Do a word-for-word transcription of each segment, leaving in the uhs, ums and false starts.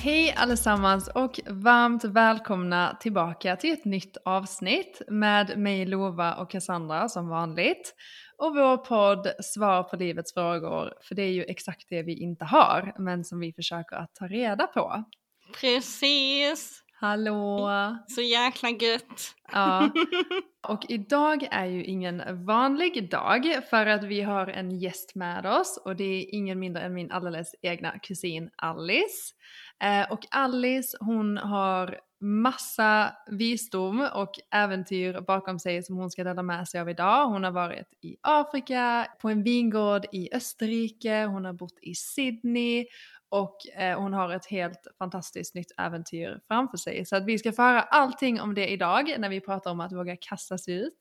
Hej allesammans och varmt välkomna tillbaka till ett nytt avsnitt med mig Lova och Cassandra som vanligt. Och vår podd Svar på livets frågor, för det är ju exakt det vi inte har men som vi försöker att ta reda på. Precis! Hallå! Så jäkla gött! Ja, och idag är ju ingen vanlig dag för att vi har en gäst med oss och det är ingen mindre än min alldeles egna kusin Alice. Eh, och Alice hon har massa visdom och äventyr bakom sig som hon ska dela med sig av idag. Hon har varit i Afrika, på en vingård i Österrike, hon har bott i Sydney och eh, hon har ett helt fantastiskt nytt äventyr framför sig. Så att vi ska få höra allting om det idag när vi pratar om att våga kasta sig ut.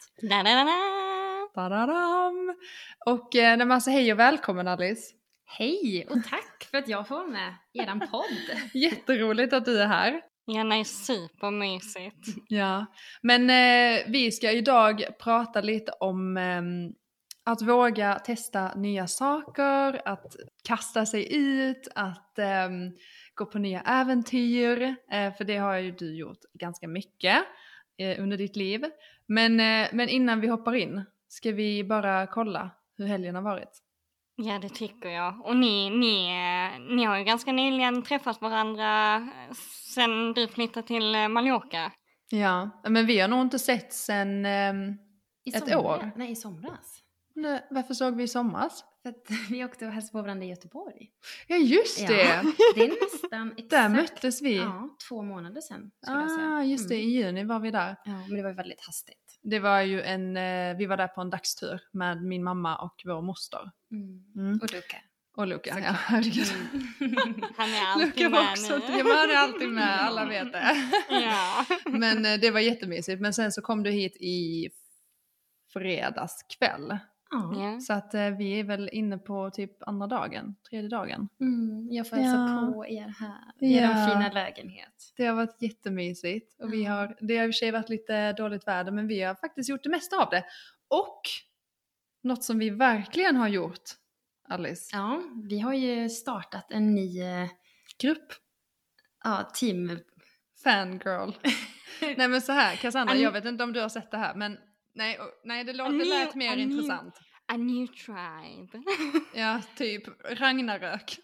Da-da-da-da. Och eh, en massa hej och välkommen Alice. Hej och tack för att jag får vara med i eran podd. Jätteroligt att du är här. Ja, nej, supermysigt. Ja, men eh, vi ska idag prata lite om eh, att våga testa nya saker, att kasta sig ut, att eh, gå på nya äventyr. Eh, för det har ju du gjort ganska mycket eh, under ditt liv. Men, eh, men innan vi hoppar in ska vi bara kolla hur helgen har varit. Ja, det tycker jag. Och ni, ni, ni har ju ganska nyligen träffat varandra sen du flyttade till Mallorca. Ja, men vi har nog inte sett sen eh, ett somras, år. Nej, i somras. Nej, varför såg vi i somras? För att vi åkte och hälsade på varandra i Göteborg. Ja, just det. Ja, det är nästan exakt. Där möttes vi. Ja, två månader sedan. Ah, jag säga. Just det, mm. I juni var vi där. Ja, men det var väldigt hastigt. Det var ju en, eh, vi var där på en dagstur med min mamma och vår moster. Mm. Mm. Och Luca. Och Luca, ja herregud. Mm. Han är alltid Luca med också, nu. Ja, han är alltid med, alla vet det. Ja. Men eh, det var jättemysigt. Men sen så kom du hit i fredags kväll. Ja. Så att eh, vi är väl inne på typ andra dagen, tredje dagen. Mm, jag får hälsa Ja. på er här. I Ja. er fina lägenhet. Det har varit jättemysigt. Och vi har, det har i och för sig varit lite dåligt väder, men vi har faktiskt gjort det mesta av det. Och något som vi verkligen har gjort, Alice. Ja, vi har ju startat en ny eh, Grupp. ja, team. Fangirl. Nej men så här, Cassandra, An- jag vet inte om du har sett det här, men nej, oh, nej det låter, A det new- lät mer a new- intressant. A new tribe. Ja, typ Ragnarök.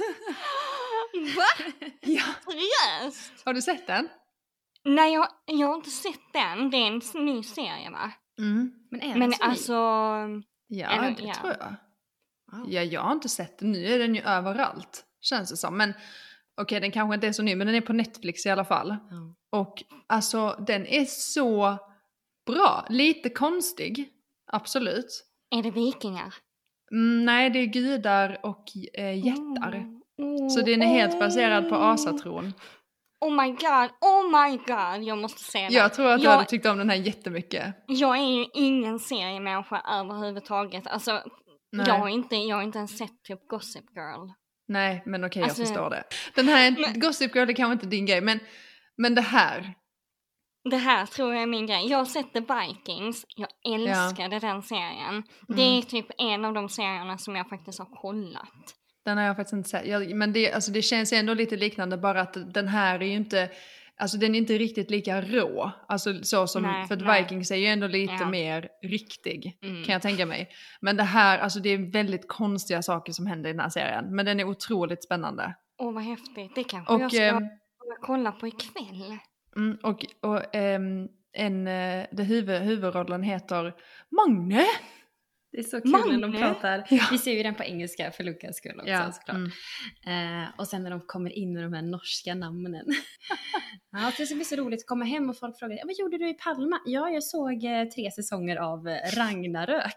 Va? Ja. Seriöst? Har du sett den? Nej, jag, jag har inte sett den. Det är en ny serie, va? Mm. Men är Men den så ny? alltså... Ja, Eller, det ja. tror jag. Wow. Ja, jag har inte sett den. Nu är den ju överallt, känns det som. Men okej, okay, den kanske inte är så ny, men den är på Netflix i alla fall. Ja. Och alltså, den är så bra. Lite konstig, absolut. Är det vikingar? Mm, nej, det är gudar och eh, jättar. Mm. Oh, Så den är helt baserad på oh. asatron. Oh my god, oh my god, jag måste se den. Jag tror att du jag, hade tyckt om den här jättemycket. jag är ju ingen seriemänniska överhuvudtaget. Alltså, Nej. jag har, inte, jag har inte ens sett typ Gossip Girl. Nej, men okej, Alltså- jag förstår det. Den här Men- Gossip Girl är kanske inte din grej, men, men det här. Det här tror jag är min grej. Jag har sett The Vikings. Jag älskade den serien. Det är typ en av de serierna som jag faktiskt har kollat. Den har jag faktiskt inte sett. Jag, men det, alltså det känns ändå lite liknande, bara att den här är ju inte, alltså den är inte riktigt lika rå. Alltså så som, Nej, för att nej. Vikings är ju ändå lite Ja. mer riktig, Mm. kan jag tänka mig. Men det här, alltså det är väldigt konstiga saker som händer i den här serien. Men den är otroligt spännande. Åh, vad häftigt. Det kanske Och, jag ska ehm, kolla på ikväll. mm, och, och ehm, en, eh, det huvud, huvudrollen heter Magne. Det är så kul Magne. när de pratar. Ja. Vi ser ju den på engelska för Lukas skull också, Ja, såklart. mm. Eh, och sen när de kommer in med de här norska namnen. Ja, det ska bli så roligt att komma hem och folk frågar, ja, vad gjorde du i Palma? Ja, jag såg eh, tre säsonger av eh, Ragnarök.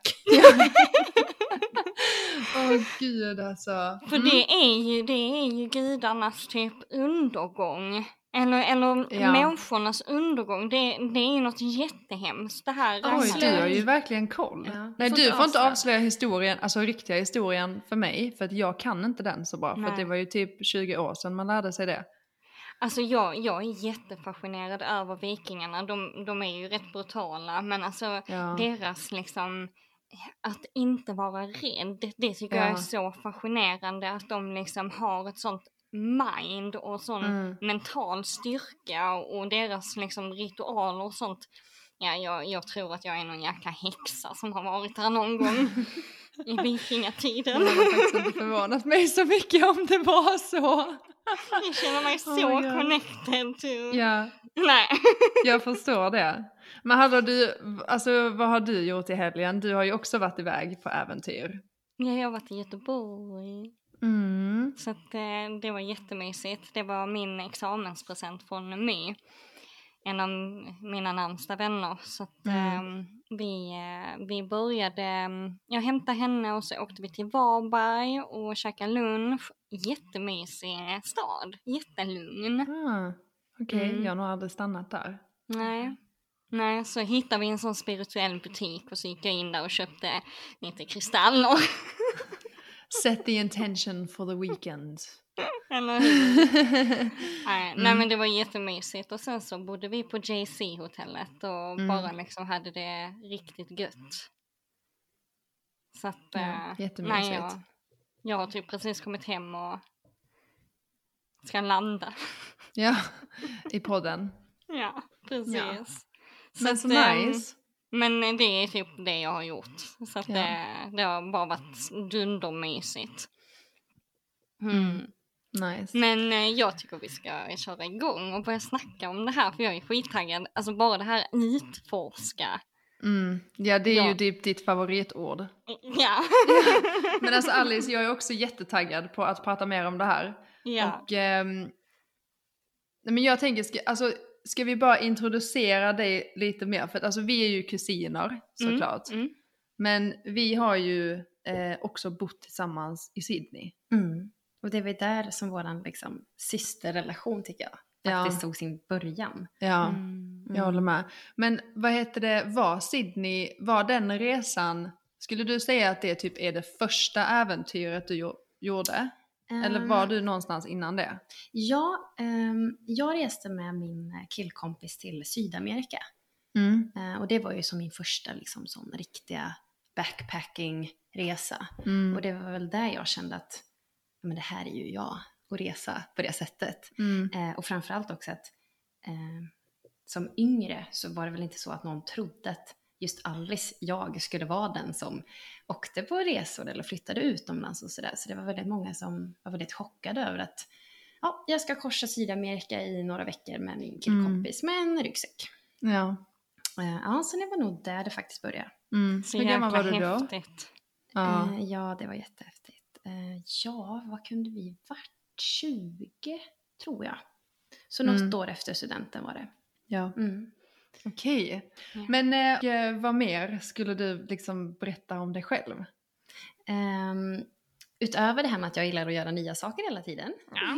Åh gud alltså. För Mm. det är ju, det är ju gudarnas typ undergång. Eller, eller Ja. människornas undergång. Det, det är ju något jättehemskt det här. Oj, Alltså, du har ju verkligen koll. Ja, Nej, får du inte får inte avslöja. avslöja historien, alltså riktiga historien för mig. För att jag kan inte den så bra. För att Nej. det var ju typ tjugo år sedan man lärde sig det. Alltså jag, jag är jättefascinerad över vikingarna. De, de är ju rätt brutala. Men alltså Ja. deras liksom... Att inte vara rädd. Det tycker Ja. jag är så fascinerande. Att de liksom har ett sånt mind och sån Mm. mental styrka och deras liksom ritualer och sånt. Ja, jag, jag tror att jag är någon jäkla häxa som har varit där någon gång i vikingatiden. Det hade faktiskt inte förvånat mig så mycket om det var så. Jag känner mig så Oh my God. connected to... Ja, Nej. jag förstår det. Men hallå du, alltså vad har du gjort i helgen? Du har ju också varit iväg på äventyr. Ja, jag har varit i Göteborg. Mm. Så att, eh, det var jättemysigt. Det var min examenspresent från My. En av mina närmsta vänner. Så att, Mm. eh, vi, eh, vi började, jag hämtade henne och så åkte vi till Varberg och käkade lunch. Jättemysig stad, jättelugn. Ah, Okej, okay. Mm. Jag har nog aldrig stannat där. Nej. Nej, så hittade vi en sån spirituell butik och så gick jag in där och köpte lite kristaller. Set the intention for the weekend. Eller hur? Nej, Mm. nej men det var jättemysigt och sen så bodde vi på J C-hotellet och Mm. bara liksom hade det riktigt gött. Så att, Ja, eh, jättemysigt. nej, jag, jag har typ precis kommit hem och ska landa. Ja, i podden. Ja, precis. Ja. Så Men så att, eh, nice. Men det är typ det jag har gjort. Så att Ja. det, det har bara varit dundermysigt. Mm. Nice. Men eh, jag tycker vi ska köra igång och börja snacka om det här. För jag är skittaggad. Alltså bara det här utforska. Mm. Ja, det är Ja. ju ditt, ditt favoritord. Ja. Men alltså Alice, jag är också jättetaggad på att prata mer om det här. Ja. Och ehm, nej, men jag tänker, ska, alltså, ska vi bara introducera dig lite mer? För att alltså, vi är ju kusiner såklart. Mm, mm. Men vi har ju eh, också bott tillsammans i Sydney. Mm. Och det är väl där som våran liksom, systerrelation tycker jag faktiskt Ja. tog sin början. Ja, Mm. jag håller med. Men vad heter det, var Sydney, var den resan, skulle du säga att det typ är det första äventyret du jo- gjorde? Eller var du någonstans innan det? Ja, ehm, jag reste med min killkompis till Sydamerika. Mm. Eh, och det var ju som min första liksom, sån riktiga backpackingresa. Mm. Och det var väl där jag kände att men det här är ju jag, att resa på det sättet. Mm. Eh, och framförallt också att eh, som yngre så var det väl inte så att någon trodde att just Alice, jag, skulle vara den som åkte på resor eller flyttade utomlands och sådär. Så det var väldigt många som var väldigt chockade över att ja, jag ska korsa Sydamerika i några veckor med min killkompis med en ryggsäck. Ja. Eh, ja, så det var nog där det faktiskt började. Mm. Så Hur gammal jäkla var du då? häftigt. Ja. Eh, ja, det var jättehäftigt. Eh, ja, vad kunde vi varit? tjugo, tror jag. Så något Mm. år efter studenten var det. Ja. Mm. Okej. Ja. Men eh, vad mer skulle du liksom berätta om dig själv? Ehm, utöver det här med att jag gillar att göra nya saker hela tiden. Ja.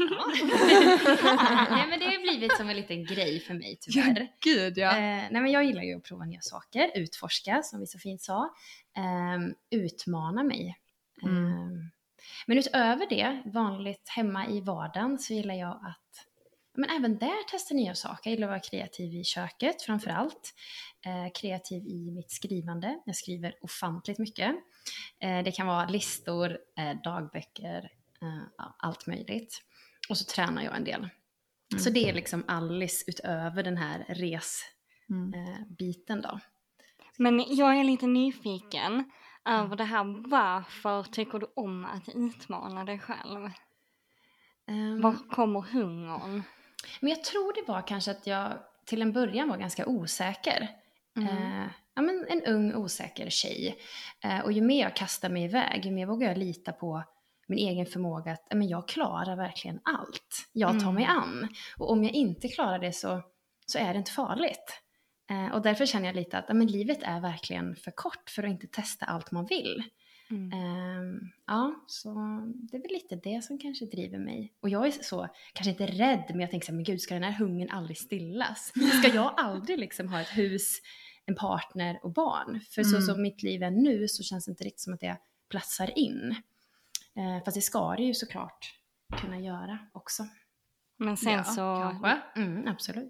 Nej, men det har blivit som en liten grej för mig tyvärr. Gud ja. Eh, nej, men jag gillar ju att prova nya saker, utforska som vi så fint sa, Ehm, utmana mig. Mm. Ehm, men utöver det, vanligt hemma i vardagen, så gillar jag att men även där testa nya saker. Jag gillar att vara kreativ i köket framförallt. Eh, kreativ i mitt skrivande. Jag skriver ofantligt mycket. Eh, det kan vara listor, eh, dagböcker, eh, ja, allt möjligt. Och så tränar jag en del. Mm. Så det är liksom Alice utöver den här Mm. resbiten då. Men jag är lite nyfiken över det här. Varför tycker du om att utmana dig själv? Um, Var kommer hungern? Men jag tror det var kanske att jag till en början var ganska osäker. Mm. Eh, ja, men en ung osäker tjej. Eh, och ju mer jag kastar mig iväg, ju mer vågar jag lita på min egen förmåga att ja, men jag klarar verkligen allt. Jag tar mig Mm. an. Och om jag inte klarar det så, så är det inte farligt. Eh, och därför känner jag lite att ja, men livet är verkligen för kort för att inte testa allt man vill. Mm. Um, ja, så det är väl lite det som kanske driver mig. Och jag är så, kanske inte rädd, men jag tänker så här, men gud, ska den här hungern aldrig stillas? Ska jag aldrig liksom ha ett hus, en partner och barn? För Mm. så som mitt liv är nu så känns det inte riktigt som att det platsar in. Uh, fast det ska det ju såklart kunna göra också. Men sen Ja, så... kanske. Mm, absolut.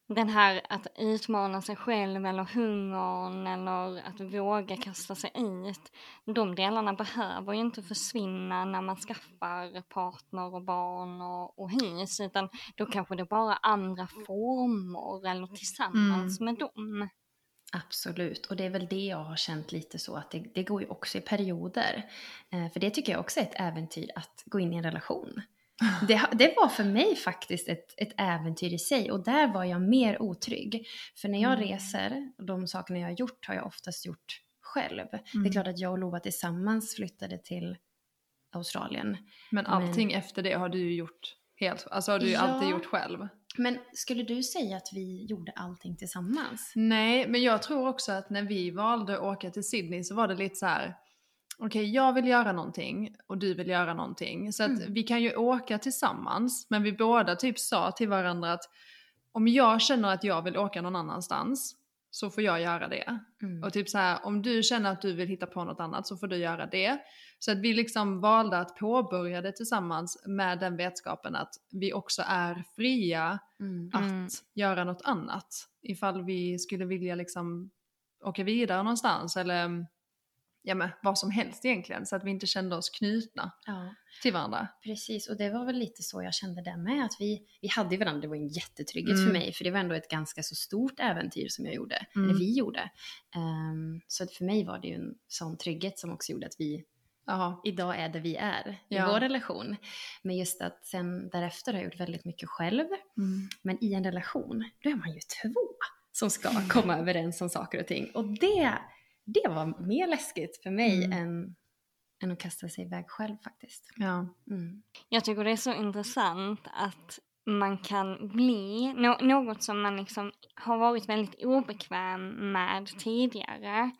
den här att utmana sig själv eller hungern eller att våga kasta sig ut. De delarna behöver ju inte försvinna när man skaffar partner och barn och, och hus, utan då kanske det bara är andra former eller tillsammans Mm. med dem. Absolut, och det är väl det jag har känt lite så att det, det går ju också i perioder. Eh, för det tycker jag också är ett äventyr att gå in i en relation. Det, ha- det var för mig faktiskt ett, ett äventyr i sig, och där var jag mer otrygg. För när jag Mm. reser, och de sakerna jag har gjort har jag oftast gjort själv. Det är Mm. klart att jag och Lova tillsammans flyttade till Australien. Men allting efter det har du ju gjort helt, alltså har du ju Ja. alltid gjort själv. Men skulle du säga att vi gjorde allting tillsammans? Nej, men jag tror också att när vi valde att åka till Sydney så var det lite så här: okej, jag vill göra någonting och du vill göra någonting. Så att Mm. vi kan ju åka tillsammans, men vi båda typ sa till varandra att om jag känner att jag vill åka någon annanstans så får jag göra det. Mm. Och typ så här, om du känner att du vill hitta på något annat så får du göra det. Så att vi liksom valde att påbörja det tillsammans med den vetskapen att vi också är fria Mm. att Mm. göra något annat. Ifall vi skulle vilja liksom åka vidare någonstans eller ja, men vad som helst egentligen. Så att vi inte kände oss knutna Ja. till varandra. Precis, och det var väl lite så jag kände det med, att vi, vi hade varandra, det var en jättetrygghet Mm. för mig, för det var ändå ett ganska så stort äventyr som jag gjorde, Mm. eller vi gjorde. Ehm, så att för mig var det ju en sån trygghet som också gjorde att vi Jaha. idag är där vi är i Ja. vår relation. Men just att sen därefter har jag gjort väldigt mycket själv, Mm. men i en relation, då är man ju två som ska komma överens om saker och ting, och det, det var mer läskigt för mig Mm. än, än att kasta sig iväg själv faktiskt. Ja. Mm. Jag tycker det är så intressant att man kan bli nå- något som man liksom har varit väldigt obekväm med tidigare.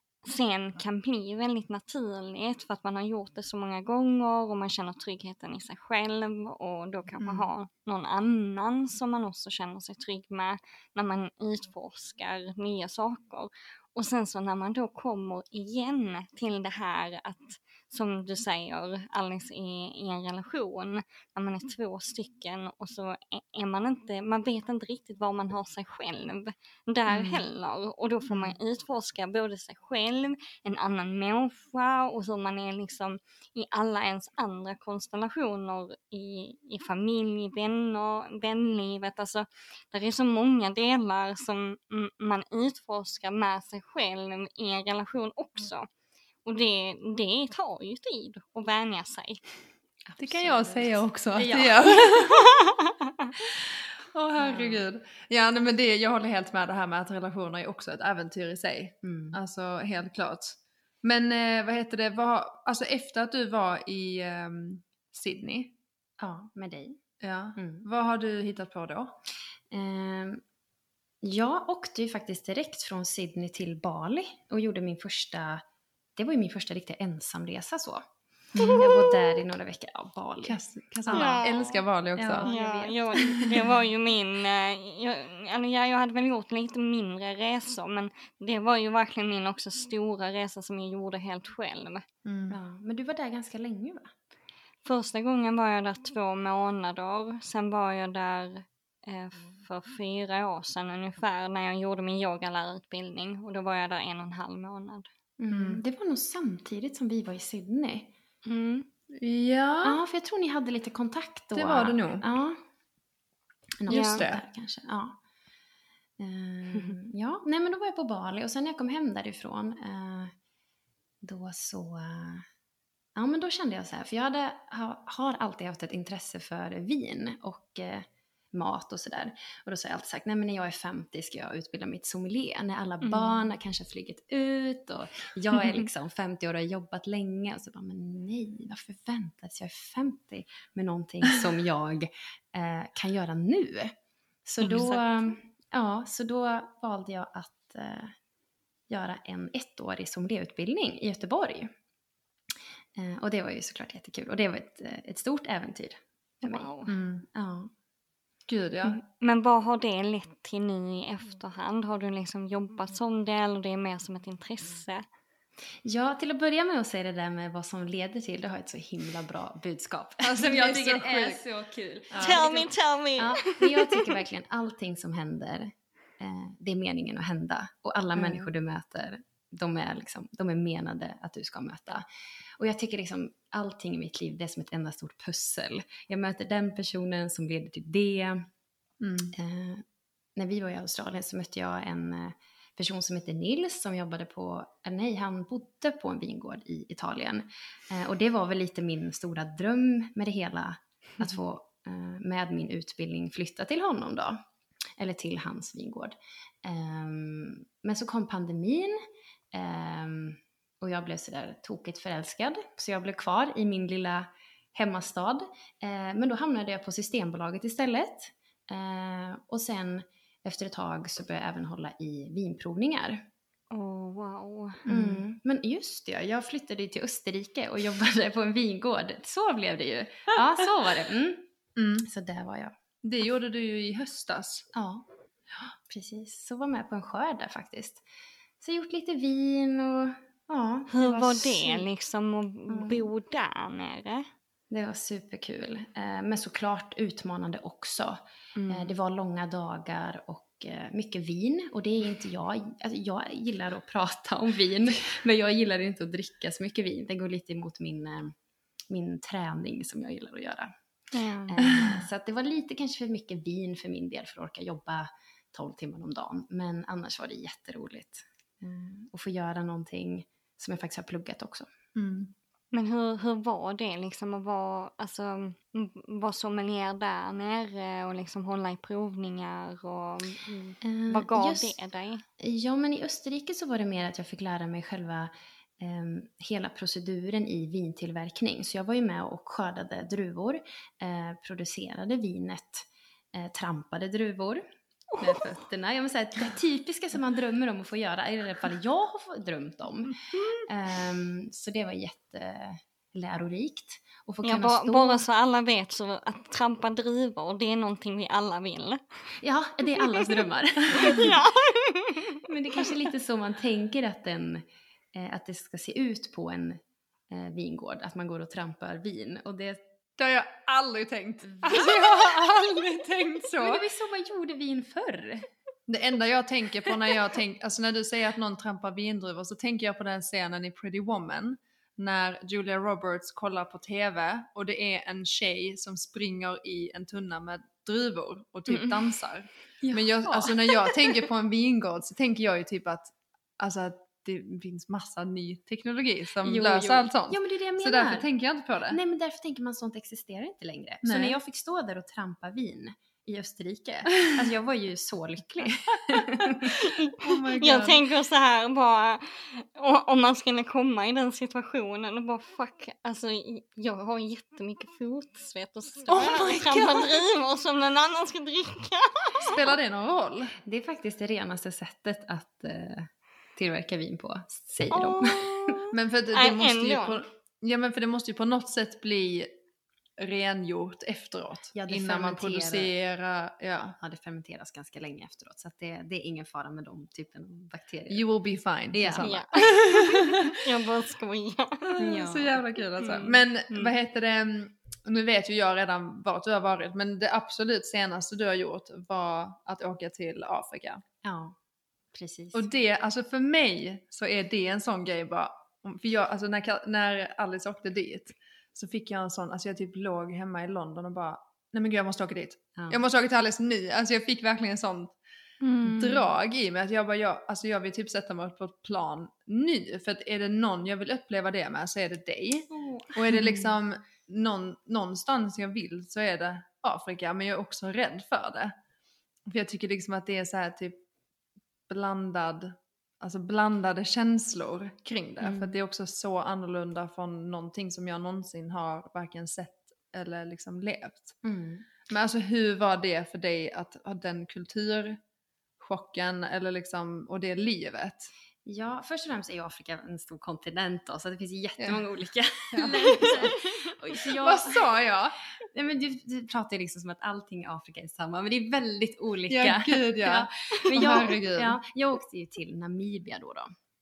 Sen kan bli väldigt naturligt för att man har gjort det så många gånger och man känner tryggheten i sig själv, och då kanske Mm. har någon annan som man också känner sig trygg med när man utforskar nya saker. Och sen så när man då kommer igen till det här att, som du säger Alice, i, i en relation, när man är två stycken och så är, är man inte, man vet inte riktigt var man har sig själv där Mm. heller, och då får man utforska både sig själv, en annan människa och hur man är liksom i alla ens andra konstellationer i, i familj, vänner, vänlivet, alltså det är så många delar som mm, man utforskar med sig själv i en relation också. Och det, det tar ju tid att vänja sig. Det kan jag säga också att Ja. det gör. Åh herregud. Ja, nej, men det, jag håller helt med det här med att relationer är också ett äventyr i sig. Mm. Alltså helt klart. Men eh, vad heter det, vad, alltså efter att du var i ehm, Sydney, Ja, med dig. ja, Mm. vad har du hittat på då? Ehm, jag åkte ju faktiskt direkt från Sydney till Bali och gjorde min första, det var ju min första riktiga ensamresa så. Jag var där i några veckor. Ja, Bali. Kass, Cassandra Ja. älskar Bali också. Ja. jag Ja, vet. jag, det var ju min, eh, jag, eller jag, jag hade väl gjort lite mindre resor, men det var ju verkligen min också stora resa som jag gjorde helt själv. Mm. Ja, men du var där ganska länge va? Första gången var jag där två månader, sen var jag där eh, för fyra år sedan ungefär när jag gjorde min yogalärarutbildning, och då var jag där en och en halv månad. Mm. Det var nog samtidigt som vi var i Sydney. Mm. Ja, Ja, för jag tror ni hade lite kontakt då. det var det nog. Ja. Något Just sånt det. Där, kanske. Ja. Ehm, ja, nej men då var jag på Bali, och sen när jag kom hem därifrån eh, då så eh, ja men då kände jag så här, för jag hade, ha, har alltid haft ett intresse för vin och eh, mat och sådär, och då så har jag alltid sagt, nej men när jag är femtio ska jag utbilda mitt sommelier, när alla Mm. barn har kanske flugit ut och jag är liksom femtio år och har jobbat länge, och så bara, men nej, varför väntas jag är femtio med någonting som jag eh, kan göra nu? Så då, Exakt. ja, så då valde jag att eh, göra en ettårig sommelierutbildning i Göteborg. Eh, och det var ju såklart jättekul, och det var ett, eh, ett stort äventyr för mig. Wow. Mm. Ja. Gud ja. Men vad har det lett till nu i efterhand? Har du liksom jobbat som det, eller det är mer som ett intresse? Ja, till att börja med att säga det där med vad som leder till, det har ett så himla bra budskap. Alltså, som det jag är tycker så är sjukt. så kul. Ja. Tell me, tell me! Ja, men jag tycker verkligen allting som händer, eh, det är meningen att hända. Och alla Mm. människor du möter, de är, liksom, de är menade att du ska möta. Och jag tycker liksom allting i mitt liv, det är som ett enda stort pussel. Jag möter den personen som leder till det. Mm. Eh, när vi var i Australien så mötte jag en eh, person som heter Nils som jobbade på, eh, nej han bodde på en vingård i Italien. Eh, och det var väl lite min stora dröm med det hela, att få eh, med min utbildning flytta till honom då. Eller till hans vingård. Eh, men så kom pandemin eh, och jag blev sådär tokigt förälskad. Så jag blev kvar i min lilla hemmastad. Eh, men då hamnade jag på Systembolaget istället. Eh, och sen efter ett tag så började jag även hålla i vinprovningar. Oh, wow. Mm. Mm. Men just det, jag flyttade till Österrike och jobbade på en vingård. Så blev det ju. Ja, så var det. Mm. Mm. Så där var jag. Det gjorde du ju i höstas. Ja, precis. Så var med på en skörd där faktiskt. Så jag gjort lite vin och ja. Hur var var super- det liksom att Mm. bo där nere? Det var superkul. Eh, men såklart utmanande också. Mm. Eh, det var långa dagar och eh, mycket vin. Och det är inte jag. Alltså, jag gillar att prata om vin. Men jag gillar inte att dricka så mycket vin. Det går lite emot min, eh, min träning som jag gillar att göra. Ja. Eh, så att det var lite kanske för mycket vin för min del. För att orka jobba tolv timmar om dagen. Men annars var det jätteroligt. Eh, att få göra någonting som jag faktiskt har pluggat också. Mm. Men hur, hur var det liksom att vara, alltså, m- vara sommelier där nere och liksom hålla i provningar och mm, Eh, vad gav just- det dig? Ja, men i Österrike så var det mer att jag fick lära mig själva eh, hela proceduren i vintillverkning. Så jag var ju med och skördade druvor, eh, producerade vinet, eh, trampade druvor med fötterna. Jag vill säga, det typiska som man drömmer om att få göra, i alla fall jag har fått- drömt om. Ehm, så det var jättelärorikt. Och få Ja, kunna ba, stå... bara så alla vet så att trampa druvor, det är någonting vi alla vill. Ja, det är allas drömmar. Ja. Men det är kanske lite så man tänker att, den, eh, att det ska se ut på en eh, vingård. Att man går och trampar vin. Och det, Det har jag aldrig tänkt. Alltså, jag har aldrig tänkt så. men det var ju så man gjorde vin förr. Det enda jag tänker på när jag tänker, alltså när du säger att någon trampar vindruvor så tänker jag på den scenen i Pretty Woman. När Julia Roberts kollar på tv och det är en tjej som springer i en tunna med druvor och typ Mm. dansar. Men jag, alltså när jag tänker på en vingård så tänker jag ju typ att, alltså att det finns massa ny teknologi som Jo, löser jo. allt sånt. Ja, men det är det jag menar. Så därför tänker jag inte på det. Nej, men därför tänker man sånt existerar inte längre. Så Nej. när jag fick stå där och trampa vin i Österrike, alltså jag var ju så lycklig. Oh my God. Jag tänker så här bara, o- om man skulle komma i den situationen och bara fuck, alltså jag har jättemycket fotsvett och så står Oh jag my och trampar God. druvor som någon annan ska dricka. Spelar det någon roll? Det är faktiskt det renaste sättet att eh, tillverka vin på, säger Åh. de. Men för det, Nej, det måste ju ändå. på, ja men för det måste ju på något sätt bli rengjort efteråt. Ja, det innan man fermenterar. producerar, ja. Ja, det fermenteras ganska länge efteråt. Så att det, det är ingen fara med de typen av bakterier. You will be fine. Ja. Susanna. Ja. Jag bara skojar. Ja. Så jävla kul alltså. Mm. Men Mm. vad heter det, nu vet ju jag redan vart du har varit, men det absolut senaste du har gjort var att åka till Afrika. Ja, precis. Och det, alltså för mig så är det en sån grej bara, för jag, alltså när, när Alice åkte dit så fick jag en sån, alltså jag typ låg hemma i London och bara, nej men gud jag måste åka dit. ja. Jag måste åka till Alice nu, alltså jag fick verkligen en sån Mm. drag i mig att jag bara, jag, alltså jag vill typ sätta mig på ett plan nu, för att är det någon jag vill uppleva det med så är det dig. Och är det liksom någon, någonstans jag vill så är det Afrika, men jag är också rädd för det. För jag tycker liksom att det är så här typ blandad, alltså blandade känslor kring det. Mm. För att det är också så annorlunda från någonting som jag någonsin har varken sett eller liksom levt. Mm. Men alltså hur var det för dig att ha den kulturchocken eller liksom, och det livet? Ja, först och främst är ju Afrika en stor kontinent då, så det finns jättemånga Ja. olika Ja. länder. Oj, så jag, Vad sa jag? nej, men du, du pratar ju liksom som att allting i Afrika är samma, men det är väldigt olika. Ja, gud ja. Ja, men Åh, jag, herregud. ja, jag åkte ju till Namibia då. då.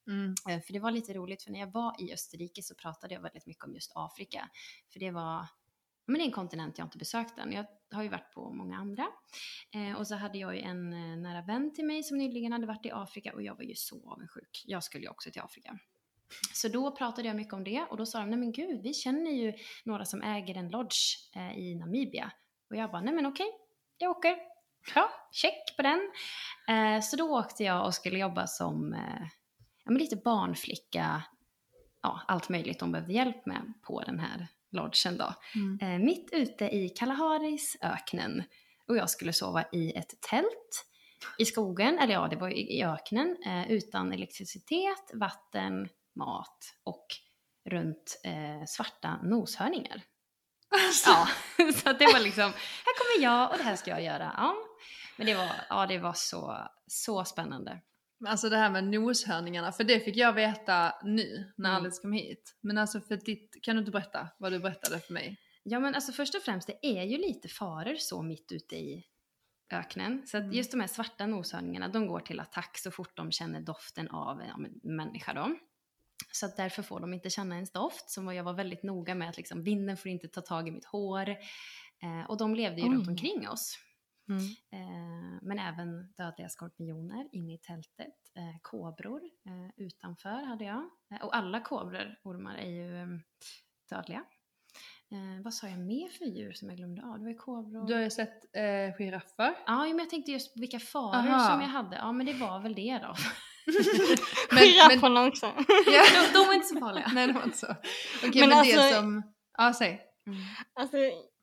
Mm. För det var lite roligt, för när jag var i Österrike så pratade jag väldigt mycket om just Afrika. För det var, men det är en kontinent jag inte besökt än. Jag har ju varit på många andra. Eh, och så hade jag ju en eh, nära vän till mig som nyligen hade varit i Afrika, och jag var ju så avundsjuk. Jag skulle ju också till Afrika. Så då pratade jag mycket om det, och då sa de, nej men gud, vi känner ju några som äger en lodge eh, i Namibia. Och jag bara, nej men okej, jag åker. Bra, check på den. Eh, så då åkte jag och skulle jobba som eh, ja, men lite barnflicka. Ja, allt möjligt de behövde hjälp med på den här lodgen då. Mm. Eh, mitt ute i Kalaharis öknen. Och jag skulle sova i ett tält i skogen, eller ja, det var i öknen, eh, utan elektricitet, vatten, mat och runt eh, svarta noshörningar. Alltså. Ja, så att det var liksom, här kommer jag och det här ska jag göra. Ja, men det var, ja, det var så, så spännande. Alltså det här med noshörningarna, för det fick jag veta nu när Mm. Alice kom hit. Men alltså för ditt, kan du inte berätta vad du berättade för mig? Ja, men alltså först och främst, det är ju lite faror så mitt ute i öknen. Så att Mm. just de här svarta noshörningarna, de går till attack så fort de känner doften av ja, men, människa då. Så att därför får de inte känna ens doft. Så jag var väldigt noga med att liksom, vinden får inte ta tag i mitt hår. Eh, och de levde ju Oj. runt omkring oss. Mm. Eh, men även dödliga skorpioner inne i tältet. Eh, kobror eh, utanför hade jag. Eh, och alla kobror, ormar, är ju eh, dödliga. Eh, vad sa jag mer för djur som jag glömde av? Det var ju kobror. Du har ju sett eh, giraffer. Ja, men jag tänkte just vilka faror Aha. som jag hade. Ja, men det var väl det då. men, Girafferna också. ja. de, de var inte så farliga. Nej, det var inte så. Okej, Men men, alltså- det som... Ja, säg. Mm. Alltså,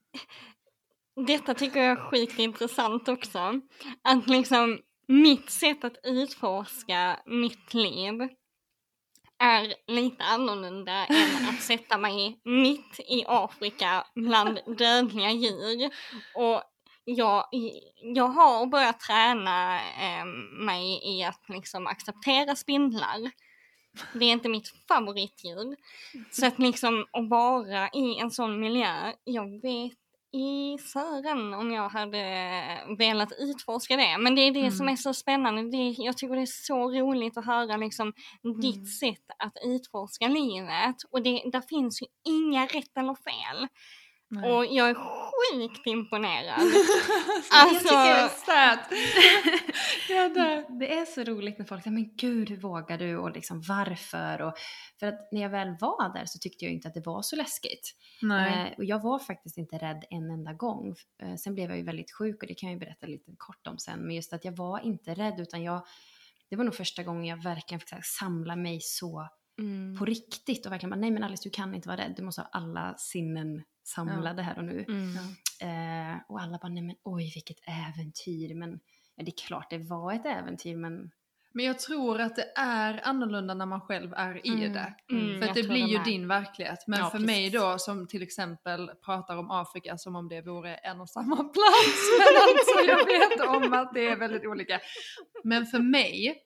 detta tycker jag är sjukt intressant också. Att liksom mitt sätt att utforska mitt liv är lite annorlunda än att sätta mig mitt i Afrika bland dödliga djur. Och jag, jag har börjat träna eh, mig i att liksom acceptera spindlar. Det är inte mitt favoritdjur. Så att liksom att vara i en sån miljö, jag vet i Sören om jag hade velat utforska det. Men det är det Mm. som är så spännande. Det är, jag tycker det är så roligt att höra liksom Mm. ditt sätt att utforska livet. Och det, där finns ju inga rätt eller fel. Nej. Och jag är sjukt imponerad. alltså, Alltså- jag tycker det är söt. Ja, där. Det är så roligt när folk säger, men gud, hur vågar du? Och liksom varför? Och för att när jag väl var där så tyckte jag inte att det var så läskigt. Nej. Eh, och jag var faktiskt inte rädd en enda gång. Eh, sen blev jag ju väldigt sjuk, och det kan jag ju berätta lite kort om sen. Men just att jag var inte rädd, utan jag, det var nog första gången jag verkligen fick så här, samla mig så Mm. på riktigt. Och verkligen bara, nej men Alice, du kan inte vara rädd. Du måste ha alla sinnen samlade här och nu. Mm. Eh, och alla bara, nej men oj, vilket äventyr. Men ja, det är klart det var ett äventyr, men Men jag tror att det är annorlunda när man själv är i Mm. det. Mm, För att jag det tror blir det ju med. din verklighet. Men Ja, för precis. mig då, som till exempel pratar om Afrika som om det vore en och samma plats. Men alltså jag vet om att det är väldigt olika. Men för mig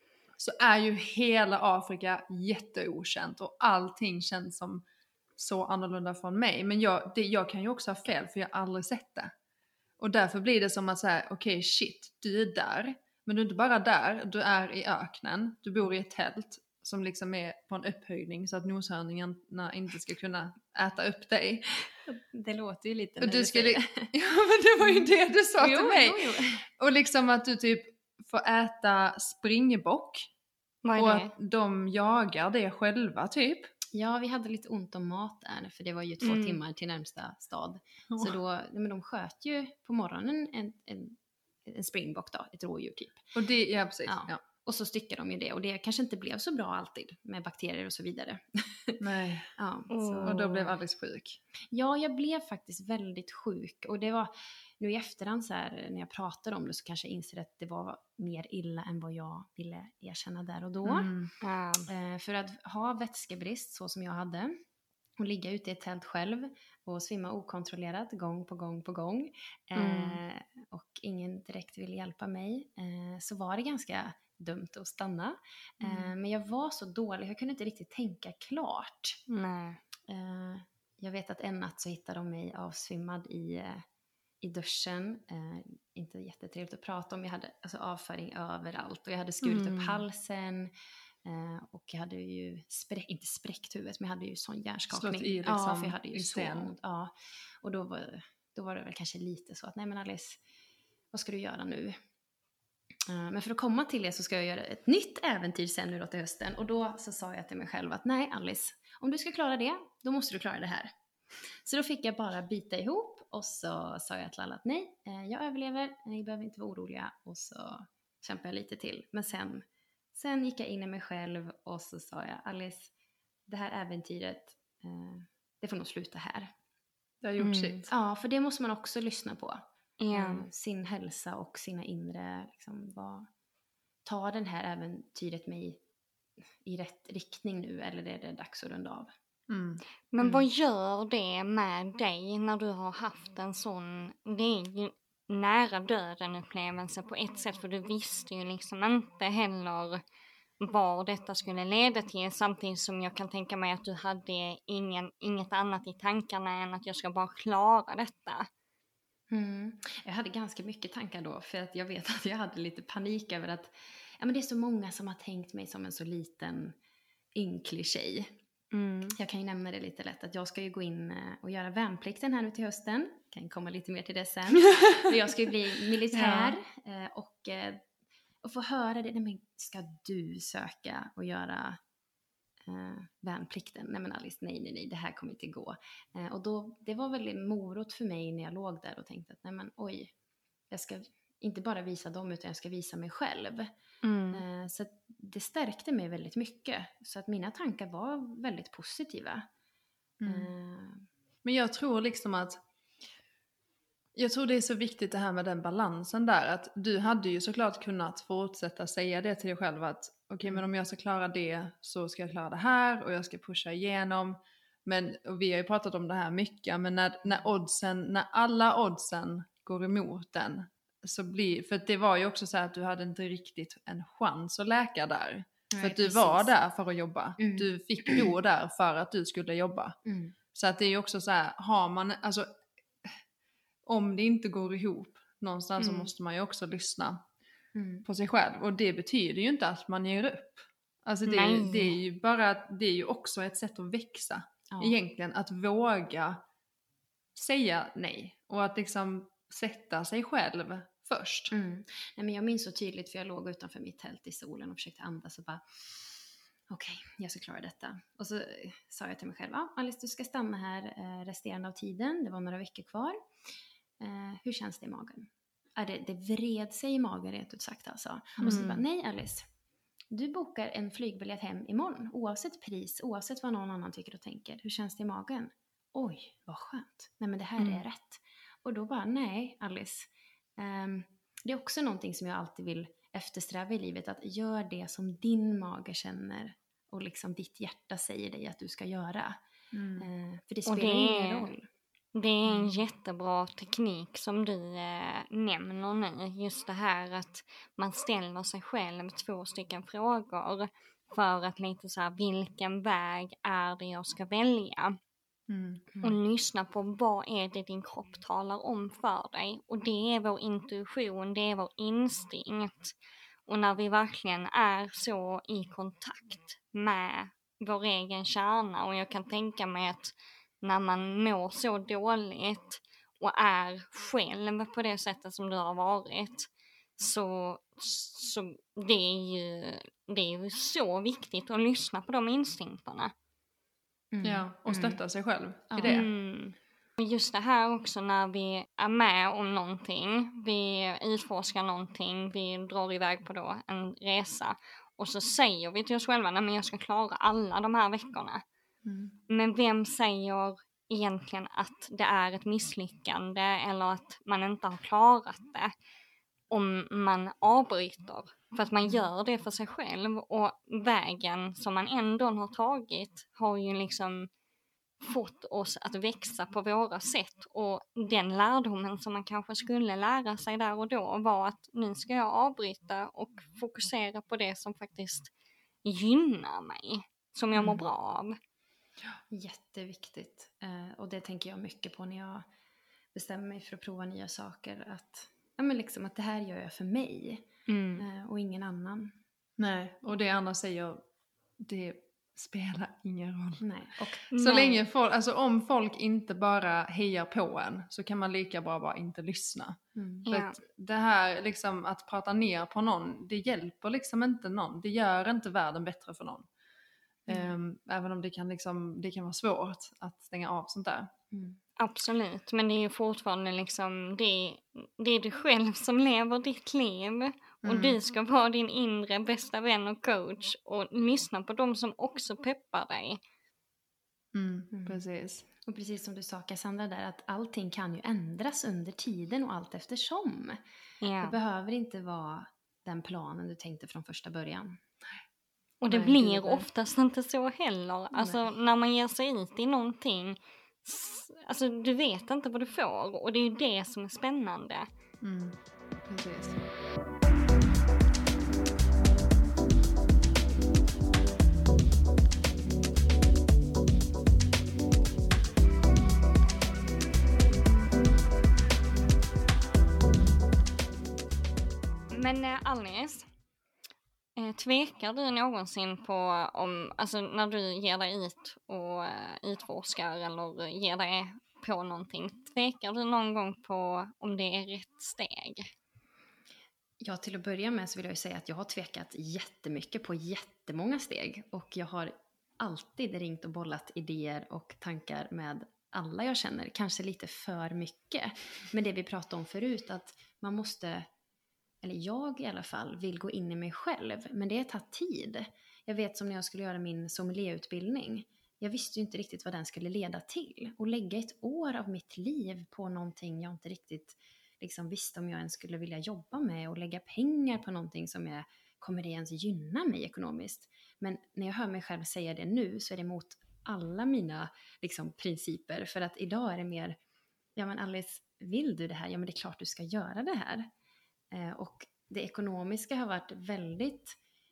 så är ju hela Afrika jätteokänt. Och allting känns som så annorlunda från mig. Men jag, det, jag kan ju också ha fel, för jag har aldrig sett det. Och därför blir det som att säga, okej okay, shit, du är där. Men du är inte bara där, du är i öknen. Du bor i ett tält som liksom är på en upphöjning så att noshörningarna inte ska kunna äta upp dig. det låter ju lite Och när du du skulle... säger det. Ja, men det var ju det du sa Jo, till mig. jo, jo. Och liksom att du typ får äta springbock. Vad Och är det? att de jagar det själva typ. Ja, vi hade lite ont om mat där, för det var ju två Mm. timmar till närmsta stad. Så då, men de sköt ju på morgonen en, en, en springbock då, ett rådjur typ. Och det, ja precis. Ja. Ja. Och så styckade de ju det, och det kanske inte blev så bra alltid med bakterier och så vidare. Nej. Ja, Mm. så. Och då blev Alice sjuk. Ja, jag blev faktiskt väldigt sjuk, och det var nu i efterhand så här, när jag pratade om det så kanske jag inser att det var mer illa än vad jag ville erkänna där och då. Mm. Ja. Eh, för att ha vätskebrist så som jag hade och ligga ute i ett tält själv och svimma okontrollerat gång på gång på gång eh, Mm. och ingen direkt ville hjälpa mig, eh, så var det ganska dumt att stanna. Eh, Mm. men jag var så dålig, jag kunde inte riktigt tänka klart. Nej. Eh, jag vet att en natt så hittade de mig avsvimmad i, eh, i duschen. Eh, inte jättetrevligt att prata om. Jag hade alltså avföring överallt och jag hade skurit Mm. upp halsen. Eh, och jag hade ju, spräck, inte spräckt huvudet, men jag hade ju sån hjärnskakning. Slått i liksom ja, för jag hade ju i så scen. ont. Ja. Och då var, då var det väl kanske lite så att, nej men Alice, vad ska du göra nu? Uh, men för att komma till det så ska jag göra ett nytt äventyr sen nu då till hösten. Och då så sa jag till mig själv att nej Alice, om du ska klara det, då måste du klara det här. Så då fick jag bara bita ihop och så sa jag till alla att nej, jag överlever, ni behöver inte vara oroliga. Och så kämpade jag lite till. Men sen, sen gick jag in i mig själv och så sa jag, Alice, det här äventyret, eh, det får nog sluta här. Det har gjort Mm. sitt. Ja, för det måste man också lyssna på. Ja. Eh, sin hälsa och sina inre, liksom, vad, tar den här äventyret mig i rätt riktning nu eller är det dags att runda av? Mm. Men Mm. vad gör det med dig när du har haft en sån, det är ju nära döden upplevelse på ett sätt, för du visste ju liksom inte heller vad detta skulle leda till, samtidigt som jag kan tänka mig att du hade ingen, inget annat i tankarna än att jag ska bara klara detta. Mm. Jag hade ganska mycket tankar då, för att jag vet att jag hade lite panik över att ja, men det är så många som har tänkt mig som en så liten ynklig tjej. Mm. Jag kan ju nämna det lite lätt att jag ska ju gå in och göra värnplikten här nu till hösten. Kan komma lite mer till det sen. Men jag ska ju bli militär ja. och, och få höra det. Nej, men ska du söka och göra eh, värnplikten? Nej men Alice, nej nej nej, det här kommer inte gå. Eh, och då, det var väl en morot för mig när jag låg där och tänkte att nej men oj, jag ska inte bara visa dem utan jag ska visa mig själv. Mm. Eh, så att det stärkte mig väldigt mycket. Så att mina tankar var väldigt positiva. Mm. Eh, Men jag tror liksom att jag tror det är så viktigt det här med den balansen där. Att du hade ju såklart kunnat fortsätta säga det till dig själv att okej, okay, men om jag ska klara det så ska jag klara det här och jag ska pusha igenom. Men, och vi har ju pratat om det här mycket, men när, när oddsen, när alla oddsen går emot den så blir, för det var ju också så här att du hade inte riktigt en chans att läka där. Nej, för att du precis. var där för att jobba. Mm. Du fick bo där för att du skulle jobba. mm. Så att det är ju också så här, har man, alltså om det inte går ihop någonstans Mm. så måste man ju också lyssna Mm. på sig själv. Och det betyder ju inte att man ger upp. Alltså det, Nej. det är ju bara, det är ju också ett sätt att växa. Ja. Egentligen att våga säga nej. Och att liksom sätta sig själv först. Mm. Nej, men jag minns så tydligt för jag låg utanför mitt tält i solen och försökte andas och bara okej, okay, jag ska klara detta. Och så sa jag till mig själv, ja, Alice, du ska stanna här eh, resterande av tiden. Det var några veckor kvar. Eh, hur känns det i magen? Ja, det, det vred sig i magen rent ut sagt alltså. Mm. Och så bara, nej Alice, du bokar en flygbiljett hem imorgon. Oavsett pris, oavsett vad någon annan tycker och tänker. Hur känns det i magen? Oj, vad skönt. Nej men det här Mm. är rätt. Och då bara, nej Alice. Um, det är också någonting som jag alltid vill eftersträva i livet. Att gör det som din mage känner. Och liksom ditt hjärta säger dig att du ska göra. Mm. Uh, för det Och spelar det ingen är- roll. Det är en jättebra teknik som du eh, nämner nu. Just det här att man ställer sig själv två stycken frågor för att lite så här, vilken väg är det jag ska välja? Mm. Och lyssna på vad är det din kropp talar om för dig. Och det är vår intuition, det är vår instinkt. Och när vi verkligen är så i kontakt med vår egen kärna, och jag kan tänka mig att när man mår så dåligt och är själv på det sättet som du har varit, så, så det är ju det är ju så viktigt att lyssna på de instinkterna. Mm. Ja, och Mm. stötta sig själv Ja. i det. Mm. Och just det här också när vi är med om någonting, vi utforskar någonting, vi drar iväg på då en resa och så säger vi till oss själva, nej men jag ska klara alla de här veckorna. Mm. Men vem säger egentligen att det är ett misslyckande eller att man inte har klarat det om man avbryter? För att man gör det för sig själv, och vägen som man ändå har tagit har ju liksom fått oss att växa på våra sätt, och den lärdomen som man kanske skulle lära sig där och då var att nu ska jag avbryta och fokusera på det som faktiskt gynnar mig, som jag mår Mm. bra av. Jätteviktigt. Eh, och det tänker jag mycket på när jag bestämmer mig för att prova nya saker. Att, ja, men liksom att det här gör jag för mig Mm. eh, och ingen annan. Nej, och det andra säger det spelar ingen roll. Nej. Och Så Nej. länge folk, alltså om folk inte bara hejar på en så kan man lika bra bara inte lyssna. mm. För Ja. att det här liksom att prata ner på någon, det hjälper liksom inte någon. Det gör inte världen bättre för någon. Mm. Um, även om det kan, liksom, det kan vara svårt att stänga av sånt där. Mm. Absolut, men det är ju fortfarande liksom det, det är du själv som lever ditt liv och Mm. du ska vara din inre bästa vän och coach och lyssna på dem som också peppar dig. Mm, Mm. precis. Och precis som du sa Cassandra där, att allting kan ju ändras under tiden och allt eftersom. Det Ja. behöver inte vara den planen du tänkte från första början. Och det Nej, blir gud, nej. oftast inte så heller. Alltså när man ger sig ut i någonting, s- alltså du vet inte vad du får och det är ju det som är spännande. Mm, precis. Men eh, Alice, eh, tvekar du någonsin på om, alltså när du ger dig ut och eh, utforskar eller ger dig på någonting, tvekar du någon gång på om det är rätt steg? Ja, till att börja med så vill jag ju säga att jag har tvekat jättemycket på jättemånga steg. Och jag har alltid ringt och bollat idéer och tankar med alla jag känner. Kanske lite för mycket. Men det vi pratade om förut, att man måste, eller jag i alla fall, vill gå in i mig själv. Men det tar tid. Jag vet som när jag skulle göra min sommelierutbildning. Jag visste ju inte riktigt vad den skulle leda till. Och lägga ett år av mitt liv på någonting jag inte riktigt liksom visste om jag ens skulle vilja jobba med. Och lägga pengar på någonting som jag, kommer det ens gynna mig ekonomiskt? Men när jag hör mig själv säga det nu så är det emot alla mina liksom, principer. För att idag är det mer, ja men Alice, vill du det här? Ja men det är klart du ska göra det här. Eh, och det ekonomiska har varit väldigt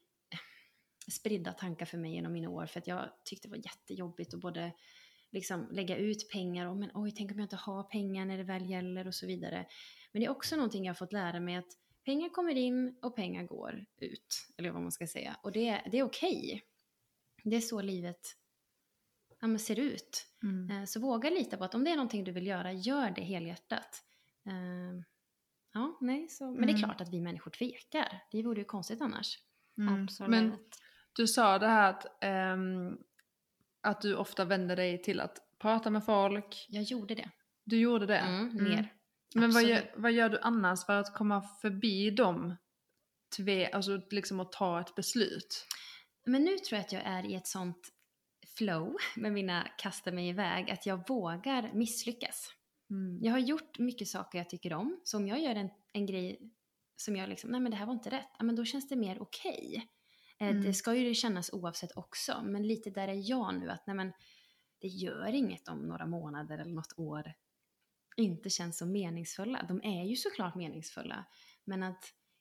spridda tankar för mig genom mina år. För att jag tyckte det var jättejobbigt att både liksom lägga ut pengar och men oj, tänk om jag inte har pengar när det väl gäller och så vidare. Men det är också någonting jag har fått lära mig, att pengar kommer in och pengar går ut. Eller vad man ska säga. Och det, det är okej. Det är så livet ja, men ser ut. Mm. Eh, så våga lita på att om det är någonting du vill göra, gör det helhjärtat. Eh, ja, nej, så, men det är Mm. klart att vi människor tvekar. Det vore ju konstigt annars. Mm. Absolut. Men du sa det här att, ehm, att du ofta vänder dig till att prata med folk. Jag gjorde det. Du gjorde det? Mm, mer. Men vad Absolut. gör, vad gör du annars för att komma förbi dem? Tve, alltså liksom att ta ett beslut? Men nu tror jag att jag är i ett sånt flow med mina kasta mig iväg att jag vågar misslyckas. Mm. Jag har gjort mycket saker jag tycker om. Så om jag gör en, en grej som jag liksom, nej men det här var inte rätt. Ja, men då känns det mer okej. Eh, Mm. Det ska ju kännas oavsett också. Men lite där är jag nu att nej men det gör inget om några månader eller något år inte känns så meningsfulla. De är ju såklart meningsfulla. Men att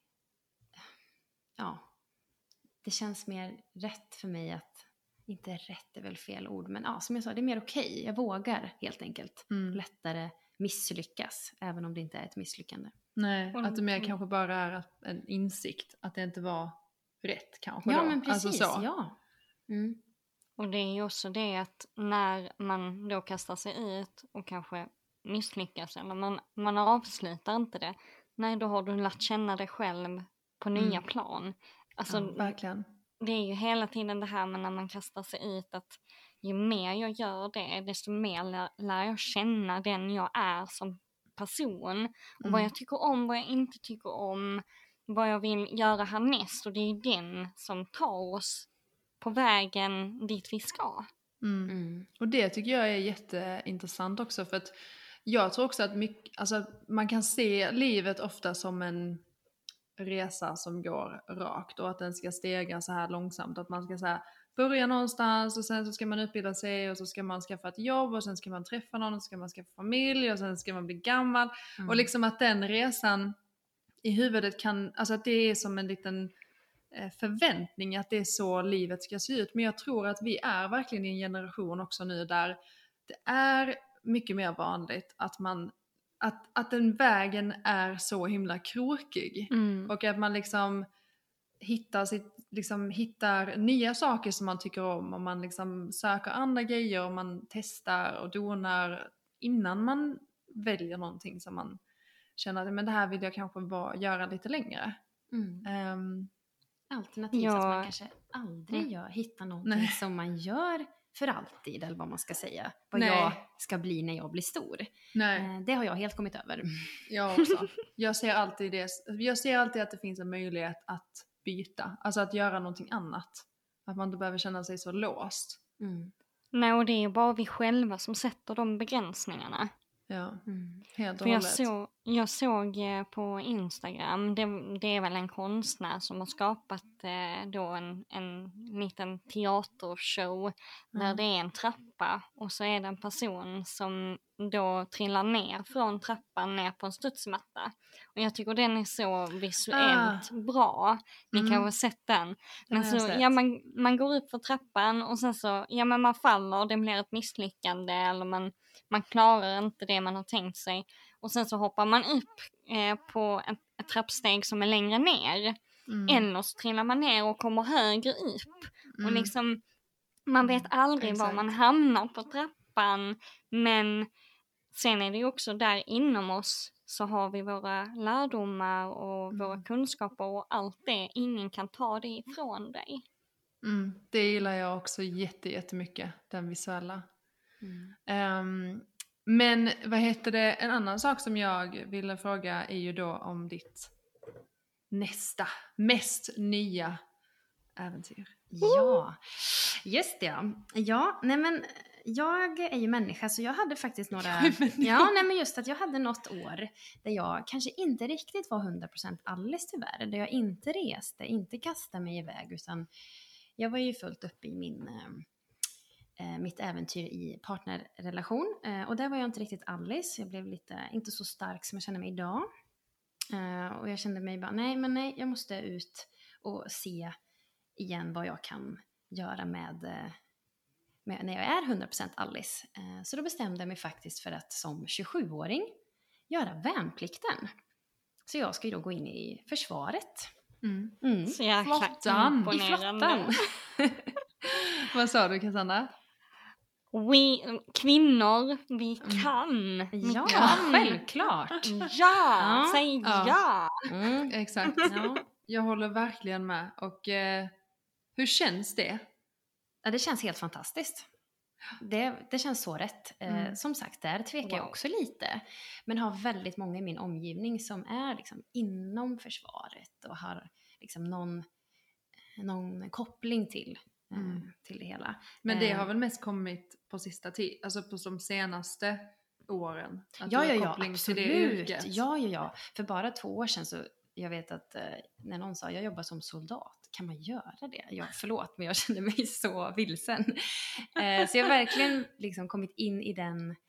ja, det känns mer rätt för mig att, inte rätt är väl fel ord, men ja, som jag sa, det är mer okej. Jag vågar helt enkelt Mm. lättare misslyckas, även om det inte är ett misslyckande. Nej, Och- att det mer mm. kanske bara är att- en insikt. Att det inte var rätt kanske Ja, då. men precis, Alltså så. ja. Mm. Och det är ju också det att när man då kastar sig ut och kanske misslyckas eller man, man avslutar inte det, nej då har du lärt känna dig själv på nya Mm. plan. Alltså Ja, Verkligen. det är ju hela tiden det här med när man kastar sig ut att ju mer jag gör det, desto mer lär, lär jag känna den jag är som person. Och Mm. vad jag tycker om, vad jag inte tycker om, vad jag vill göra härnäst. Och det är ju den som tar oss på vägen dit vi ska. Mm. Mm. Och det tycker jag är jätteintressant också, för att jag tror också att mycket, alltså, man kan se livet ofta som en resa som går rakt och att den ska stega så här långsamt, att man ska så här, börja någonstans och sen så ska man utbilda sig och så ska man skaffa ett jobb och sen ska man träffa någon och så ska man skaffa familj och sen ska man bli gammal Mm. och liksom att den resan i huvudet kan, alltså att det är som en liten eh, förväntning att det är så livet ska se ut. Men jag tror att vi är verkligen i en generation också nu där det är mycket mer vanligt att man att, att den vägen är så himla krokig. Mm. Och att man liksom hittar, sitt, liksom, hittar nya saker som man tycker om och man liksom söker andra grejer och man testar och donar innan man väljer någonting som man känner att men det här vill jag kanske bara göra lite längre. Mm. Um, Alternativt Ja. att man kanske aldrig Mm. gör, hittar någonting Nej. som man gör för alltid, eller vad man ska säga. Vad Nej. jag ska bli när jag blir stor. nej, Eh, det har jag helt kommit över. jag också. Jag ser alltid det, jag ser alltid att det finns en möjlighet att byta, alltså att göra någonting annat. Att man inte behöver känna sig så låst. Mm. Nej, och det är ju bara vi själva som sätter de begränsningarna. Ja, Mm. helt och För jag, hållet. så, jag såg eh, på Instagram, det, det är väl en konstnär som har skapat eh, då en, en liten teatershow där Mm. det är en trappa och så är det en person som då trillar ner från trappan ner på en studsmatta. Och jag tycker den är så visuellt bra. Ni Mm. kanske har sett den. Den Men har jag så, sett. ja, man, man går upp för trappan och sen så, ja men man faller, det blir ett misslyckande eller man, man klarar inte det man har tänkt sig. Och sen så hoppar man upp eh, på ett, ett trappsteg som är längre ner. Mm. Eller så trillar man ner och kommer högre upp. Mm. Och liksom, man vet aldrig var Exakt. man hamnar på trappan. Men sen är det ju också där inom oss så har vi våra lärdomar och Mm. våra kunskaper och allt det. Ingen kan ta det ifrån dig. Mm. Det gillar jag också jätte, jättemycket, den visuella. Mm. Ehm, men vad heter det, en annan sak som jag ville fråga är ju då om ditt nästa, mest nya äventyr. Ja, just det. Ja, ja nej men jag är ju människa så jag hade faktiskt några... Jag är människa. Ja, nej men just att jag hade något år där jag kanske inte riktigt var hundra procent Alice tyvärr. Där jag inte reste, inte kastade mig iväg utan jag var ju fullt uppe i min... Eh, mitt äventyr i partnerrelation. Eh, och där var jag inte riktigt Alice. Jag blev lite, inte så stark som jag känner mig idag. Eh, och jag kände mig bara, nej men nej, jag måste ut och se igen vad jag kan göra med, eh, med när jag är hundra procent Alice. Eh, så då bestämde jag mig faktiskt för att som tjugosjuåring göra värnplikten. Så jag ska ju då gå in i försvaret. Mm. Mm. Så jäkla Flottan. I imponerande. flottan. Vad sa du, Cassandra? Vi, kvinnor, vi Mm. kan. Vi Ja, kan. självklart. Ja, Ja. säg Ja. ja. Mm. Exakt. Ja. Jag håller verkligen med. Och eh, hur känns det? Ja, det känns helt fantastiskt. Det, det känns så rätt. Eh, Mm. som sagt, där tvekar jag Wow. också lite. Men har väldigt många i min omgivning som är liksom inom försvaret och har liksom någon, någon koppling till, eh, Mm. till det hela. Men det Eh, har väl mest kommit på sista tid, alltså på de senaste åren? Att Ja, du ja, har ja, koppling till det absolut. yrket? Ja, ja, ja. För bara två år sedan så, jag vet att eh, när någon sa jag jobbar som soldat, kan man göra det? Ja, förlåt, men jag kände mig så vilsen. Eh, så jag har verkligen liksom kommit in i den, eh,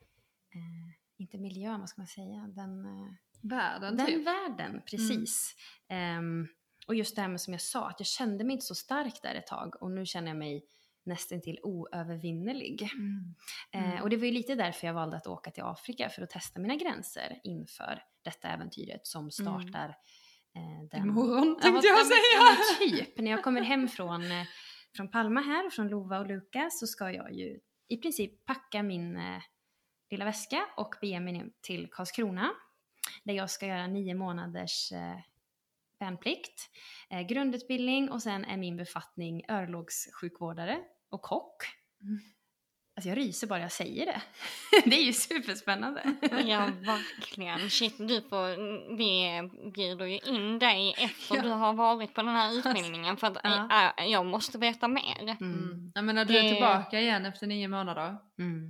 inte miljön, vad ska man säga, den, eh, Världen den typ? världen, precis. Ehm, och just det här med som jag sa, att jag kände mig inte så stark där ett tag och nu känner jag mig nästan till oövervinnerlig. Mm. Eh, Mm. och det var ju lite därför jag valde att åka till Afrika för att testa mina gränser inför detta äventyret som startar eh, den... Imorgon Ja, tänkte vad- jag ja, men- säga! ja, men typ, när jag kommer hem från, eh, från Palma här, från Lova och Lukas, så ska jag ju i princip packa min eh, lilla väska och bege mig ner till Karlskrona. Där jag ska göra nio månaders eh, värnplikt, eh, grundutbildning och sen är min befattning örlogssjukvårdare och kock. Mm. Alltså jag ryser bara jag säger det. Det är ju superspännande. Ja, verkligen. Shit, du får, vi bjuder ju in dig efter Ja. du har varit på den här utbildningen för att Ja. äh, jag måste veta mer. Mm. Mm. Jag menar, du är Det- tillbaka igen efter nio månader. Mm.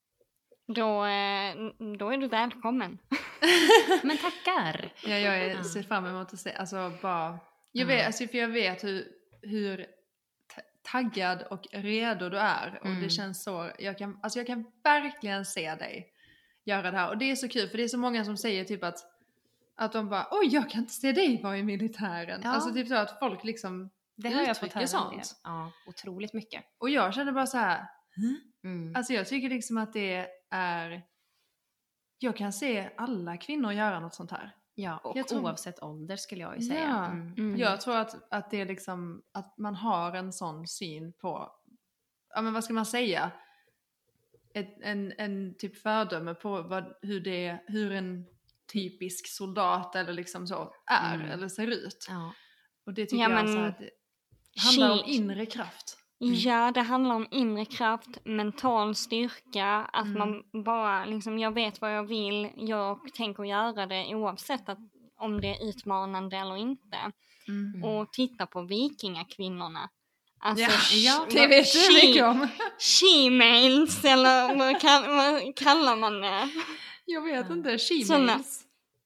Då, eh, då är du välkommen. Men tackar! Ja, jag är, Ja. ser fram emot att se, alltså bara... Jag Ja. vet, alltså, för jag vet hur, hur ta- taggad och redo du är. Och Mm. det känns så, jag kan, alltså jag kan verkligen se dig göra det här. Och det är så kul, för det är så många som säger typ att, att de bara, oj jag kan inte se dig vara i militären. Ja. Alltså typ så att folk liksom Det har jag fått uttrycker höra en del. sånt. Ja, otroligt mycket. Och jag känner bara så här. Mm. Alltså jag tycker liksom att det är, jag kan se alla kvinnor göra något sånt här. Ja, och Jag tror- oavsett ålder skulle jag ju säga. Ja. Mm. Mm. Jag tror att, att det är liksom, att man har en sån syn på, ja men vad ska man säga? Ett, en, en typ fördöme på vad, hur, det, hur en typisk soldat eller liksom så är Mm. eller ser ut. Ja. Och det tycker Ja, jag men så här, att det handlar om shit. inre kraft. Ja, det handlar om inre kraft, mental styrka, att Mm. man bara liksom, jag vet vad jag vill, jag tänker göra det oavsett att, om det är utmanande eller inte. Mm. Och titta på vikingakvinnorna. Alltså, Ja, sh- ja, det vad- vet du she- mycket om. She-mails, eller vad, kall, vad kallar man det? Jag vet Ja. inte, Såna- she-mails.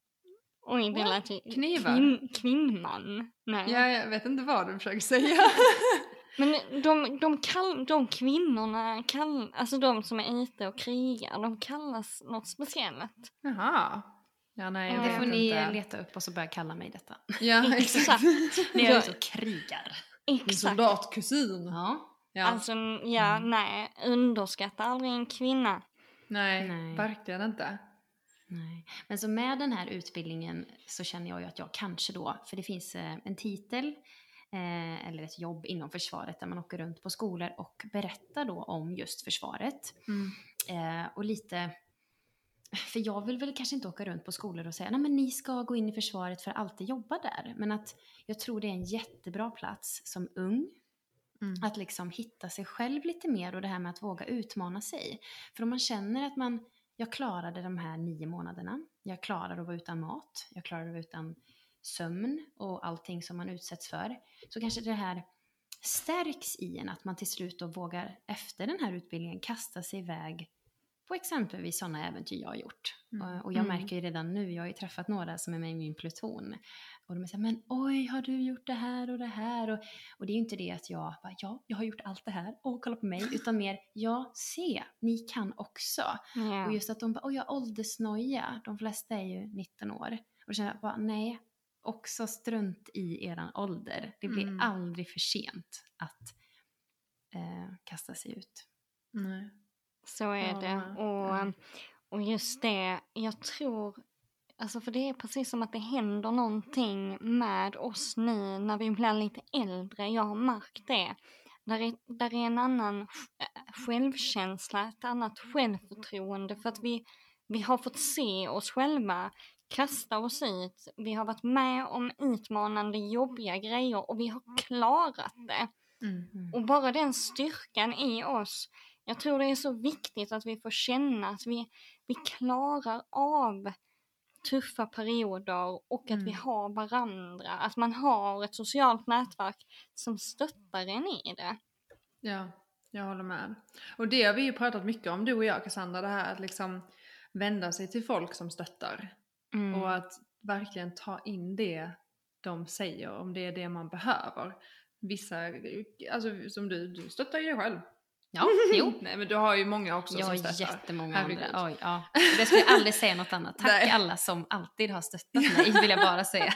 Oj, det What? lät ju... Knivar? Kvin, kvinnman. Nej. Ja, jag vet inte vad du försöker säga. Men de, de, kall, de kvinnorna, kall, alltså de som är ute och krigar, de kallas något speciellt. Jaha. Ja, nej, jag Ja. Det vet får ni inte. leta upp och så börja kalla mig detta. Ja, Exakt. exakt. När jag är Ja. ute och krigar. Din Exakt. soldatkusin. Ja. Ja. Alltså, ja, Mm. nej, underskatta aldrig en kvinna. nej, Nej. verkligen inte. Nej. Men så med den här utbildningen så känner jag ju att jag kanske då, för det finns eh, en titel eh, eller ett jobb inom försvaret där man åker runt på skolor och berättar då om just försvaret. Mm. Eh, och lite, för jag vill väl kanske inte åka runt på skolor och säga nej men ni ska gå in i försvaret för att alltid jobba där. Men att jag tror det är en jättebra plats som ung. Mm. Att liksom hitta sig själv lite mer och det här med att våga utmana sig. För om man känner att man, jag klarade de här nio månaderna. Jag klarar att vara utan mat. Jag klarar att vara utan sömn och allting som man utsätts för. Så kanske det här stärks i en att man till slut då vågar efter den här utbildningen kasta sig iväg på exempelvis sådana äventyr jag har gjort. Mm. Och jag Mm. märker ju redan nu, jag har ju träffat några som är med i min pluton. Och de är såhär, men oj, har du gjort det här och det här? Och, och det är ju inte det att jag bara, ja, jag har gjort allt det här. Åh, kolla på mig. Utan mer, ja, se, ni kan också. Ja. Och just att de bara, oj, jag har åldersnoja. De flesta är ju nitton år. Och då känner jag bara, nej, också strunt i eran ålder. Det blir Mm. aldrig för sent att eh, kasta sig ut. Nej. Så är Ja, det. ja. Och, och just det, jag tror, alltså för det är precis som att det händer någonting med oss nu när vi blir lite äldre. Jag har märkt det. Där är, där är en annan självkänsla, ett annat självförtroende för att vi, vi har fått se oss själva kasta oss ut. Vi har varit med om utmanande, jobbiga grejer och vi har klarat det. Mm. Och bara den styrkan i oss, jag tror det är så viktigt att vi får känna att vi, vi klarar av tuffa perioder och att Mm. vi har varandra. Att man har ett socialt nätverk som stöttar en i det. Ja, jag håller med. Och det har vi ju pratat mycket om, du och jag, Cassandra, det här att liksom vända sig till folk som stöttar. Mm. Och att verkligen ta in det de säger, om det är det man behöver. Vissa, alltså som du, du stöttar ju dig själv. Ja, jo. Nej, men du har ju många också Jag som har stöttar. jättemånga Herregud. andra. Oj, ja. Det skulle jag aldrig säga något annat. Tack Nej. alla som alltid har stöttat mig, vill jag bara säga.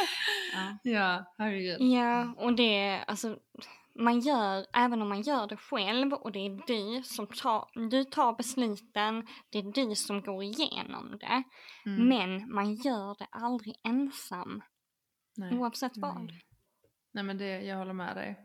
Ja. Ja, herregud. Ja, och det, alltså, man gör, även om man gör det själv och det är du som tar, du tar besluten, det är du som går igenom det. Mm. Men man gör det aldrig ensam, Nej. oavsett vad. Nej. Nej, men det, jag håller med dig.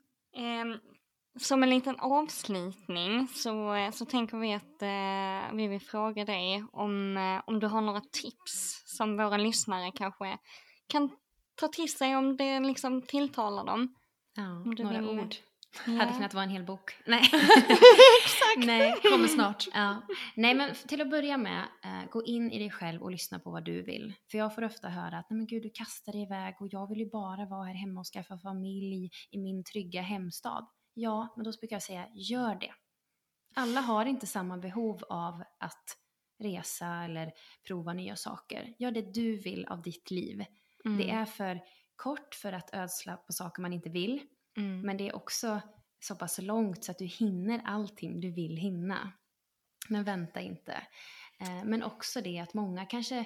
Ehm, som en liten avslutning så, eh, så tänker vi att eh, vi vill fråga dig om, eh, om du har några tips som våra lyssnare kanske kan ta till sig om det liksom tilltalar dem. Ja, Om du några vill- ord. Ja. Hade kunnat vara en hel bok. Nej. Exakt. Nej. Kommer snart. Ja. Nej, men till att börja med, eh, gå in i dig själv och lyssna på vad du vill. För jag får ofta höra att nej men gud, du kastar dig iväg och jag vill ju bara vara här hemma och skaffa familj i min trygga hemstad. Ja, men då brukar jag säga, gör det. Alla har inte samma behov av att resa eller prova nya saker. Gör det du vill av ditt liv. Mm. Det är för kort för att ödsla på saker man inte vill. Mm. Men det är också så pass långt så att du hinner allting du vill hinna. Men vänta inte. Eh, men också det att många kanske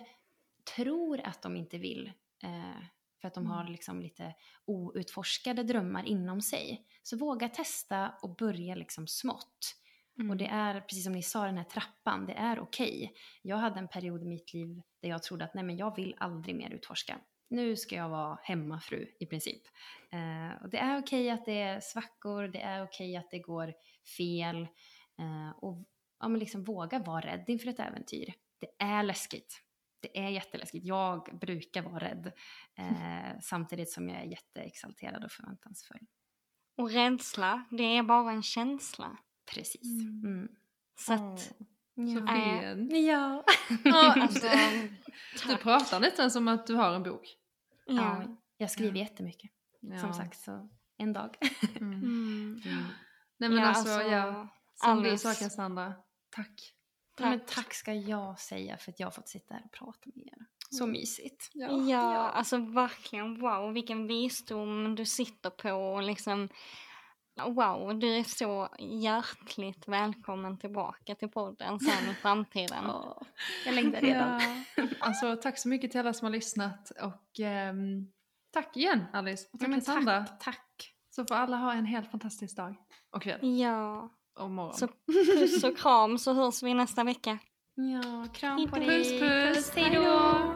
tror att de inte vill. Eh, för att de har liksom lite outforskade drömmar inom sig. Så våga testa och börja liksom smått. Mm. Och det är, precis som ni sa, den här trappan, det är okej. Okay. Jag hade en period i mitt liv där jag trodde att nej, men jag vill aldrig mer utforska. Nu ska jag vara hemmafru i princip. Eh, och det är okej okay att det är svackor, det är okej okay att det går fel. Eh, och ja, men liksom våga vara rädd inför ett äventyr. Det är läskigt. Det är jätteläskigt. Jag brukar vara rädd. Eh, samtidigt som jag är jätteexalterad och förväntansfull. Och rädsla, det är bara en känsla. Precis. Mm. Så att... Mm. Så fin. Äh, ja. ja alltså, du pratar nästan som att du har en bok. Ja. Ja, jag skriver ja. jättemycket. Ja. Som sagt, så en dag. Mm. Mm. Mm. Nej men ja, alltså, alltså, ja. Som Alice. du sa Cassandra, tack. Tack. Men tack ska jag säga för att jag har fått sitta här och prata med er. Så mysigt. Ja, ja, alltså verkligen wow, vilken visdom du sitter på och liksom wow, du är så hjärtligt välkommen tillbaka till podden sen i framtiden. Oh, jag längtar redan. Ja. Alltså tack så mycket till alla som har lyssnat och um, tack igen Alice och tack ja, Cassandra. Tack, tack. Så får alla ha en helt fantastisk dag och kväll. Ja. Och morgon. Så puss och kram så hörs vi nästa vecka. Ja, kram Hejdå. på dig. Puss puss. Hej då.